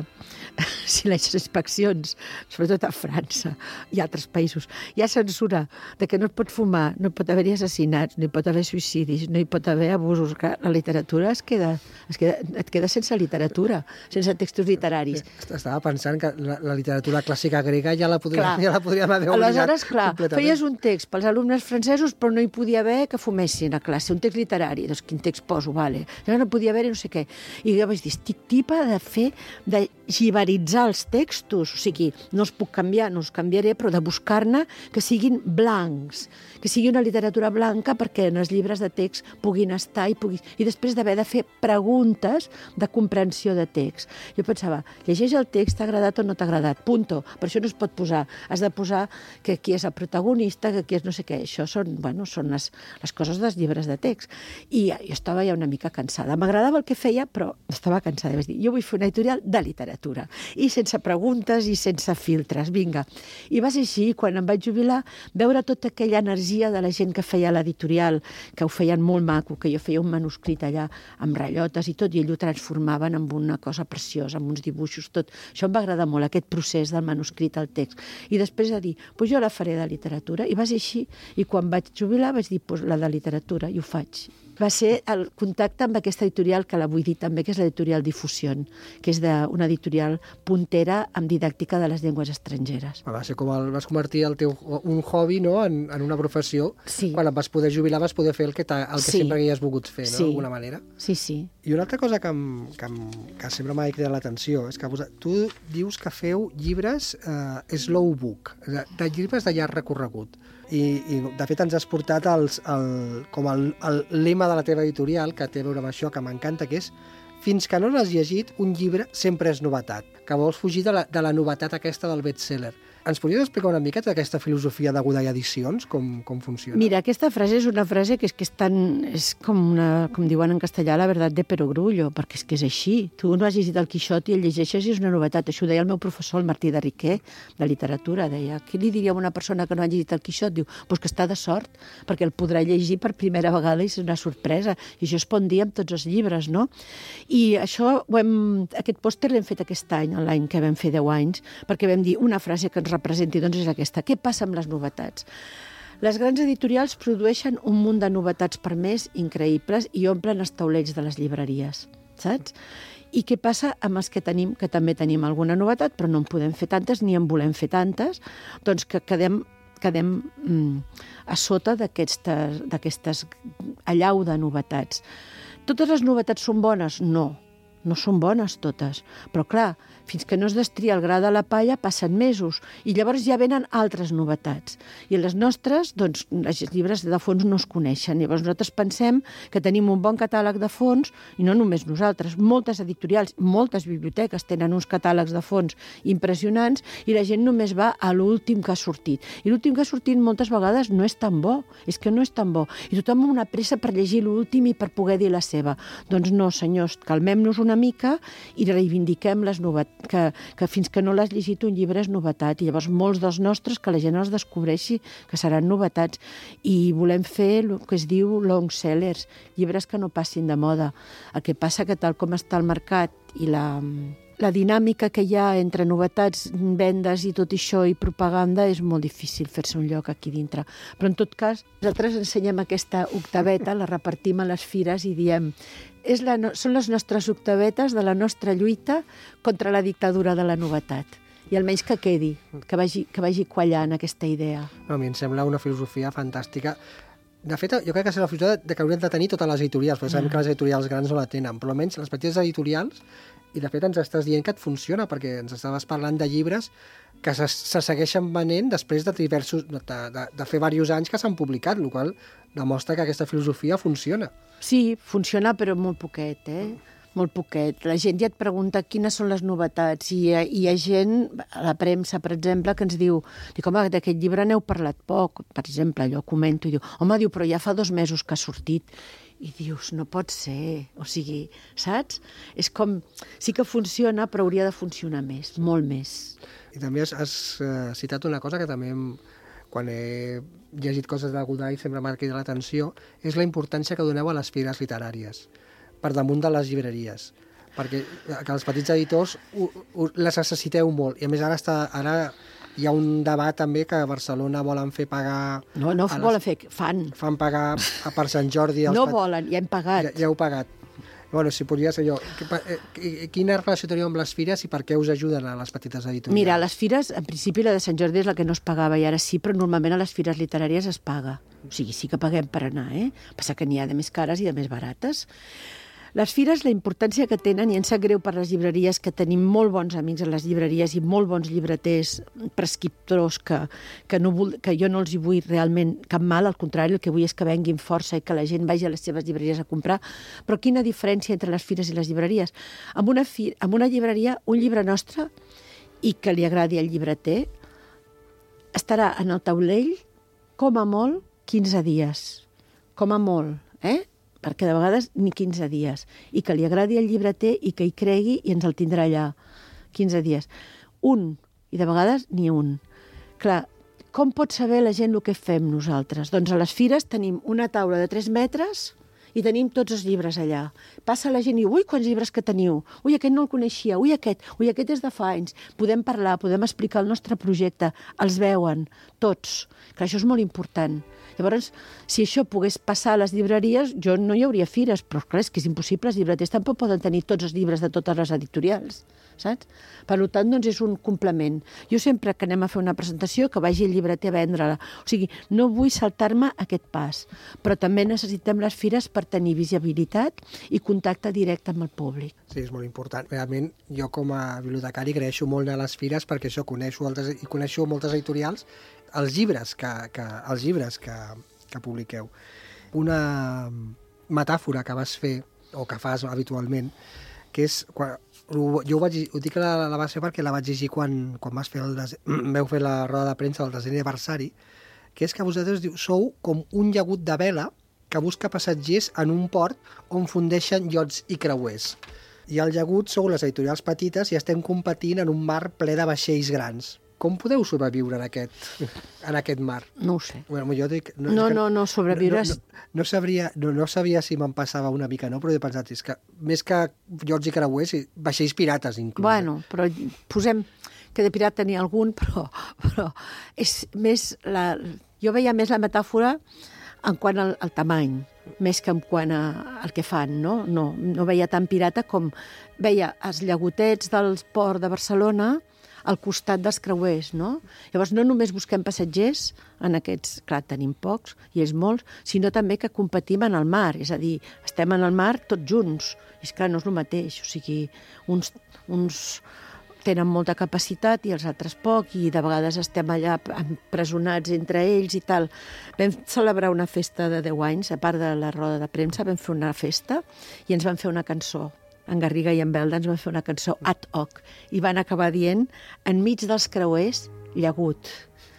si les inspeccions, sobretot a França i altres països, hi ha censura de que no es pot fumar, no pot haver-hi assassinats, no hi pot haver suïcidis, no hi pot haver abusos, la literatura es queda, es queda, et queda sense literatura, sense textos literaris. Estava pensant que la, la literatura clàssica grega ja la podríem, ja la podríem haver oblidat. Aleshores, clar, feies un text pels alumnes francesos, però no hi podia haver que fumessin a classe, un text literari. Doncs quin text poso, vale. No podia haver no sé què. I jo vaig dir, estic tipa de fer, de gibaritzar els textos, o sigui, no els puc canviar, no els canviaré, però de buscar-ne que siguin blancs, que sigui una literatura blanca perquè en els llibres de text puguin estar i puguin... I després d'haver de fer preguntes de comprensió de text. Jo pensava, llegeix el text, t'ha agradat o no t'ha agradat, punto. Per això no es pot posar. Has de posar que qui és el protagonista, que qui és no sé què. Això són, bueno, són les, les coses dels llibres de text. I jo estava ja una mica cansada. M'agradava el que feia, però estava cansada. I vaig dir, jo vull fer una editorial de literatura. I sense preguntes i sense filtres. Vinga. I va ser així, quan em vaig jubilar, veure tota aquella energia de la gent que feia l'editorial, que ho feien molt maco, que jo feia un manuscrit allà amb ratllotes i tot, i ells ho transformaven en una cosa preciosa, amb uns dibuixos, tot. Això em va agradar molt, aquest procés del manuscrit al text. I després de dir, pues jo la faré de literatura, i va ser així. I quan vaig jubilar vaig dir, pues la de literatura, i ho faig. Va ser el contacte amb aquesta editorial, que la vull dir també, que és l'editorial Difusión, que és una editorial puntera amb didàctica de les llengües estrangeres. Va ser com el, vas convertir el teu, un hobby, no?, en, en una professió. Sí. Quan et vas poder jubilar vas poder fer el que, el que sí. sempre havies volgut fer, no?, sí. d'alguna manera. Sí, sí. I una altra cosa que, em, que, em, que sempre m'ha cridat l'atenció és que vos, tu dius que feu llibres eh, slow book, de, de llibres de llarg recorregut. I, i de fet ens has portat els, el, com el, el lema de la teva editorial, que té a veure amb això, que m'encanta, que és fins que no l'has llegit, un llibre sempre és novetat, que vols fugir de la, de la novetat aquesta del bestseller. Ens podries explicar una miqueta d'aquesta filosofia de Godall Edicions, com, com funciona? Mira, aquesta frase és una frase que és, que és tan... és com, una, com diuen en castellà, la verdad de perogrullo, perquè és que és així. Tu no has llegit el Quixot i el llegeixes i és una novetat. Això ho deia el meu professor, el Martí de Riquer, de literatura. Deia, què li diria a una persona que no ha llegit el Quixot? Diu, pues que està de sort, perquè el podrà llegir per primera vegada i és una sorpresa. I això es pot dir amb tots els llibres, no? I això, ho hem, aquest pòster l'hem fet aquest any, l'any que vam fer deu anys, perquè vam dir una frase que ens representi, doncs és aquesta. Què passa amb les novetats? Les grans editorials produeixen un munt de novetats per mes increïbles i omplen els taulells de les llibreries, saps? I què passa amb els que tenim, que també tenim alguna novetat, però no en podem fer tantes ni en volem fer tantes, doncs que quedem, quedem mm, a sota d'aquestes allau de novetats. Totes les novetats són bones? No. No són bones totes, però clar, fins que no es destria el gra de la palla passen mesos i llavors ja venen altres novetats. I les nostres, doncs, els llibres de fons no es coneixen. Llavors nosaltres pensem que tenim un bon catàleg de fons, i no només nosaltres, moltes editorials, moltes biblioteques tenen uns catàlegs de fons impressionants i la gent només va a l'últim que ha sortit. I l'últim que ha sortit moltes vegades no és tan bo, és que no és tan bo. I tothom amb una pressa per llegir l'últim i per poder dir la seva. Doncs no, senyors, calmem-nos una mica i reivindiquem les novetats, que, que fins que no l'has llegit un llibre és novetat, i llavors molts dels nostres que la gent els descobreixi que seran novetats, i volem fer el que es diu long sellers, llibres que no passin de moda. El que passa que tal com està el mercat i la, la dinàmica que hi ha entre novetats, vendes i tot això i propaganda, és molt difícil fer-se un lloc aquí dintre. Però en tot cas, nosaltres ensenyem aquesta octaveta, la repartim a les fires i diem és la, són les nostres octavetes de la nostra lluita contra la dictadura de la novetat. I almenys que quedi, que vagi, que vagi quallant aquesta idea. No, a mi em sembla una filosofia fantàstica. De fet, jo crec que és la filosofia de que haurien de tenir totes les editorials, perquè sabem que les editorials grans no la tenen, però almenys les petites editorials, i de fet ens estàs dient que et funciona, perquè ens estaves parlant de llibres que se, se segueixen venent després de diversos, de, de, de fer diversos anys que s'han publicat, el qual demostra que aquesta filosofia funciona. Sí, funciona, però molt poquet, eh? Molt poquet. La gent ja et pregunta quines són les novetats, i hi ha, hi ha gent, a la premsa, per exemple, que ens diu, dic, home, d'aquest llibre n'heu parlat poc, per exemple, allò comento, i diu, home, diu, però ja fa dos mesos que ha sortit. i dius, no pot ser, o sigui, saps? És com, sí que funciona, però hauria de funcionar més, molt més. I també has, has uh, citat una cosa que també, hem, quan he llegit coses de Godall, sempre m'ha cridat l'atenció, és la importància que doneu a les fires literàries, per damunt de les llibreries, perquè que els petits editors ho, ho, les necessiteu molt, i a més ara està... Ara, hi ha un debat també que a Barcelona volen fer pagar... No, no les... volen fer, fan. Fan pagar a per Sant Jordi... Els no pet... volen, ja hem pagat. Ja, ja heu pagat. Bueno, si podria ser jo. Quina relació teniu amb les fires i per què us ajuden a les petites editorials? Mira, a les fires, en principi la de Sant Jordi és la que no es pagava i ara sí, però normalment a les fires literàries es paga. O sigui, sí que paguem per anar, eh? Passa que n'hi ha de més cares i de més barates. Les fires, la importància que tenen, i ens sap greu per les llibreries, que tenim molt bons amics a les llibreries i molt bons llibreters, prescriptors, que, que, no vull, que jo no els hi vull realment cap mal, al contrari, el que vull és que venguin força i que la gent vagi a les seves llibreries a comprar. Però quina diferència entre les fires i les llibreries? En una, fi, en una llibreria, un llibre nostre, i que li agradi al llibreter, estarà en el taulell com a molt quinze dies. Com a molt, eh? Perquè de vegades ni quinze dies, i que li agradi el llibreter i que hi cregui i ens el tindrà allà quinze dies. Un, i de vegades ni un. Clar, com pot saber la gent el que fem nosaltres? Doncs a les fires tenim una taula de tres metres i tenim tots els llibres allà. Passa la gent i diu, ui, quants llibres que teniu, ui, aquest no el coneixia, ui, aquest, ui, aquest és de fa anys. Podem parlar, podem explicar el nostre projecte, els veuen, tots. Clar, això és molt important. Llavors, si això pogués passar a les llibreries, jo no hi hauria fires, però clar, és que és impossible, els llibreters tampoc poden tenir tots els llibres de totes les editorials, saps? Per tant, doncs és un complement. Jo sempre que anem a fer una presentació, que vagi el llibreter a vendre-la. O sigui, no vull saltar-me aquest pas, però també necessitem les fires per tenir visibilitat i contacte directe amb el públic. Sí, és molt important. Realment, jo com a bibliotecari agraeixo molt a les fires perquè això coneixo altres, i coneixo moltes editorials, els llibres que, que, els llibres que, que publiqueu. Una metàfora que vas fer, o que fas habitualment, que és... Quan, jo ho, vaig, ho dic que la, la vas fer perquè la vaig llegir quan, quan vas fer el des, veu fer la roda de premsa del desè aniversari, que és que vosaltres diu, sou com un llagut de vela que busca passatgers en un port on fundeixen iots i creuers. I el llagut sou les editorials petites i estem competint en un mar ple de vaixells grans. Com podeu sobreviure en aquest, en aquest mar? No ho sé. Bueno, jo dic, no, no, no, no, sobreviure... No, no, no, sabria, no, no sabia si me'n passava una mica, no? Però he pensat, és que més que iots i creuers, vaixells pirates, inclús. Bueno, però posem que de pirata n'hi ha algun, però, però és més la... Jo veia més la metàfora en quant al, al tamany, més que en quant a, al que fan, no? No, no veia tan pirata com veia els llagotets del port de Barcelona al costat dels creuers, no? Llavors, no només busquem passatgers, en aquests, clar, tenim pocs, i ells molts, sinó també que competim en el mar, és a dir, estem en el mar tots junts, i és clar, no és el mateix, o sigui, uns, uns tenen molta capacitat i els altres poc, i de vegades estem allà empresonats entre ells i tal. Vam celebrar una festa de deu anys, a part de la roda de premsa, vam fer una festa i ens van fer una cançó. En Garriga i en Belda ens van fer una cançó ad hoc i van acabar dient, enmig dels creuers, llagut,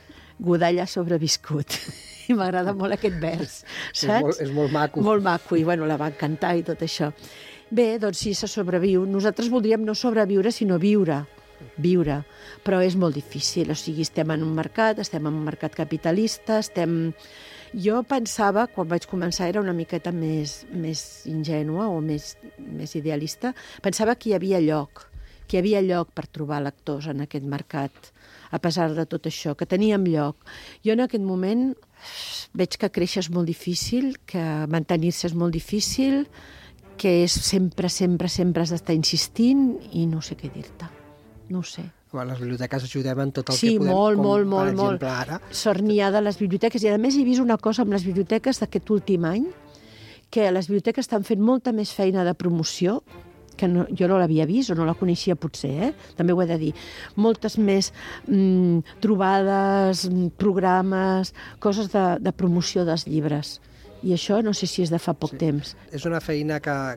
Godall ha sobreviscut. I m'agrada molt aquest vers, saps? És molt, és molt maco. Molt maco, i bueno, la van cantar i tot això. Bé, doncs sí, se sobreviu. Nosaltres voldríem no sobreviure, sinó viure. Viure. Però és molt difícil. O sigui, estem en un mercat, estem en un mercat capitalista, estem... Jo pensava, quan vaig començar, era una miqueta més, més ingènua o més, més idealista, pensava que hi havia lloc, que hi havia lloc per trobar lectors en aquest mercat, a pesar de tot això, que teníem lloc. Jo en aquest moment veig que créixer és molt difícil, que mantenir-se és molt difícil, que és sempre, sempre, sempre has d'estar insistint i no sé què dir-te. No ho sé. Bueno, les biblioteques ajudem en tot el sí, que podem, molt, com molt, per molt, exemple molt. ara. Sort n'hi ha de les biblioteques, i a més he vist una cosa amb les biblioteques d'aquest últim any, que les biblioteques estan fent molta més feina de promoció, que no, jo no l'havia vist o no la coneixia potser, eh? També ho he de dir. Moltes més mm, trobades, programes, coses de, de promoció dels llibres. I això no sé si és de fa poc sí. temps. És una feina que, que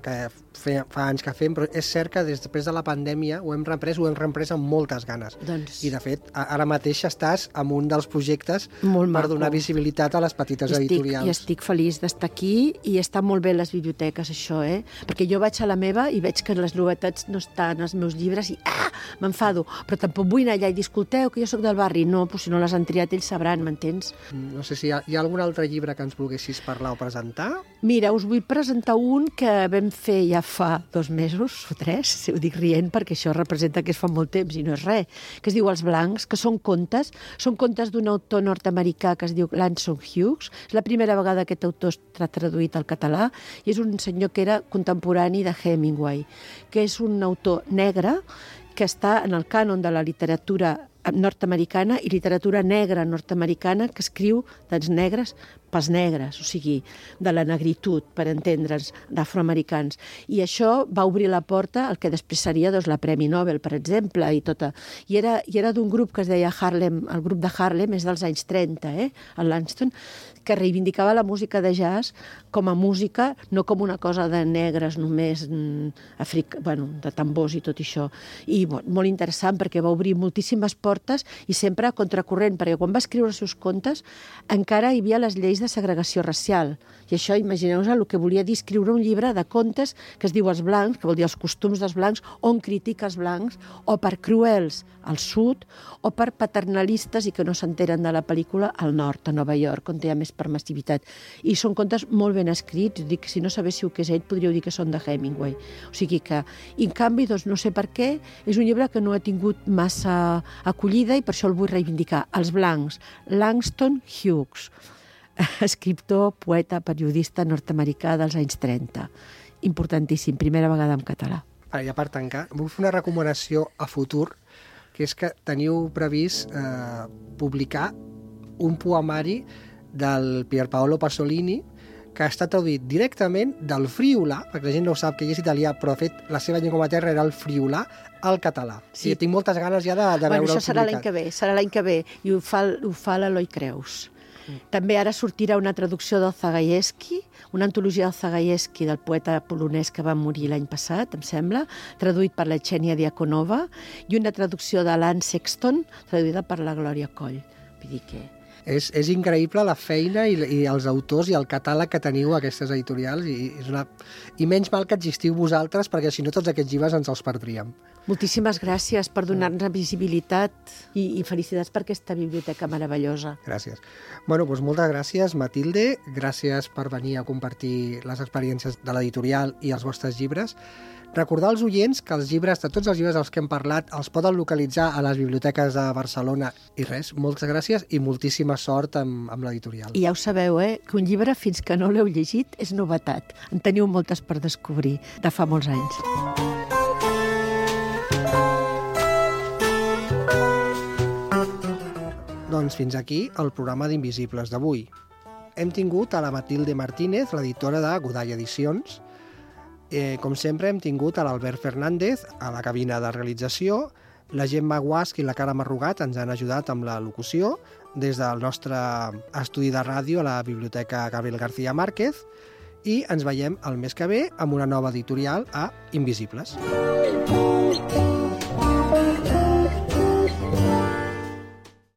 fa, fa anys que fem, però és cert que després de la pandèmia ho hem reprès, ho hem reprès amb moltes ganes. Doncs... I, de fet, ara mateix estàs en un dels projectes molt per maco. donar visibilitat a les petites I estic, editorials. I estic feliç d'estar aquí i està molt bé les biblioteques, això, eh? Perquè jo vaig a la meva i veig que les novetats no estan als meus llibres i ah, m'enfado. Però tampoc vull anar allà i dir, escolteu, que jo sóc del barri. No, però si no les han triat ells sabran, m'entens? No sé si hi ha, hi ha algun altre llibre que ens volguessis parlar o presentar? Mira, us vull presentar un que vam fer ja fa dos mesos o tres, si ho dic rient, perquè això representa que es fa molt temps i no és res, que es diu Els Blancs, que són contes, són contes d'un autor nord-americà que es diu Langston Hughes. És la primera vegada que aquest autor està traduït al català i és un senyor que era contemporani de Hemingway, que és un autor negre que està en el cànon de la literatura nord-americana i literatura negra nord-americana que escriu dels negres pels negres, o sigui, de la negritud, per entendre'ns, d'afroamericans. I això va obrir la porta al que després seria doncs, la Premi Nobel, per exemple, i tota. I era, i era d'un grup que es deia Harlem, el grup de Harlem és dels anys trenta, eh, el Langston, que reivindicava la música de jazz com a música, no com una cosa de negres només, afric... bueno, de tambors i tot això. I bon, molt interessant perquè va obrir moltíssimes portes i sempre a contracorrent, perquè quan va escriure els seus contes encara hi havia les lleis de segregació racial. I això, imagineu-vos el que volia dir escriure un llibre de contes que es diu Els Blancs, que vol dir els costums dels blancs, on critica els blancs, o per cruels al sud, o per paternalistes i que no s'enteren de la pel·lícula al nord, a Nova York, on hi ha més permissivitat. I són contes molt ben escrits, dic, si no sabéssiu què és ell, podríeu dir que són de Hemingway. O sigui que, i en canvi, doncs, no sé per què, és un llibre que no ha tingut massa acollida i per això el vull reivindicar. Els Blancs, Langston Hughes, escriptor, poeta, periodista nord-americà dels anys trenta. Importantíssim, primera vegada en català. Ara, ja per tancar, vull fer una recomanació a futur, que és que teniu previst eh, publicar un poemari del Pierpaolo Pasolini que està traduït directament del friülà, perquè la gent no ho sap que ell és italià, però de fet la seva llengua materna era el friülà, al català. Sí. I tinc moltes ganes ja de, de bueno, veure-el això serà publicat. l'any que ve, serà l'any que ve, i ho fa, ho fa l'Eloi Creus. Mm. També ara sortirà una traducció del Zagajewski, una antologia del Zagajewski, del poeta polonès que va morir l'any passat, em sembla, traduït per la Xènia Diakonova, i una traducció de l'Anne Sexton, traduïda per la Glòria Coll. Vull dir que... És, és increïble la feina i, i els autors i el catàleg que teniu a aquestes editorials i, és una... i menys mal que existiu vosaltres perquè si no tots aquests llibres ens els perdríem. Moltíssimes gràcies per donar-nos visibilitat i, i felicitats per aquesta biblioteca meravellosa. Gràcies. Bueno, doncs moltes gràcies, Matilde. Gràcies per venir a compartir les experiències de l'editorial i els vostres llibres. Recordar als oients que els llibres, de tots els llibres dels que hem parlat, els poden localitzar a les biblioteques de Barcelona i res. Moltes gràcies i moltíssima sort amb, amb l'editorial. I ja ho sabeu, eh? Que un llibre, fins que no l'heu llegit, és novetat. En teniu moltes per descobrir, de fa molts anys. Doncs fins aquí el programa d'Invisibles d'avui. Hem tingut a la Matilde Martínez, l'editora de Godall Edicions. Eh, com sempre, hem tingut a l'Albert Fernández a la cabina de realització. La Gemma Guasc i la Cara Marrugat ens han ajudat amb la locució des del nostre estudi de ràdio a la Biblioteca Gabriel García Márquez i ens veiem el mes que ve amb una nova editorial a Invisibles.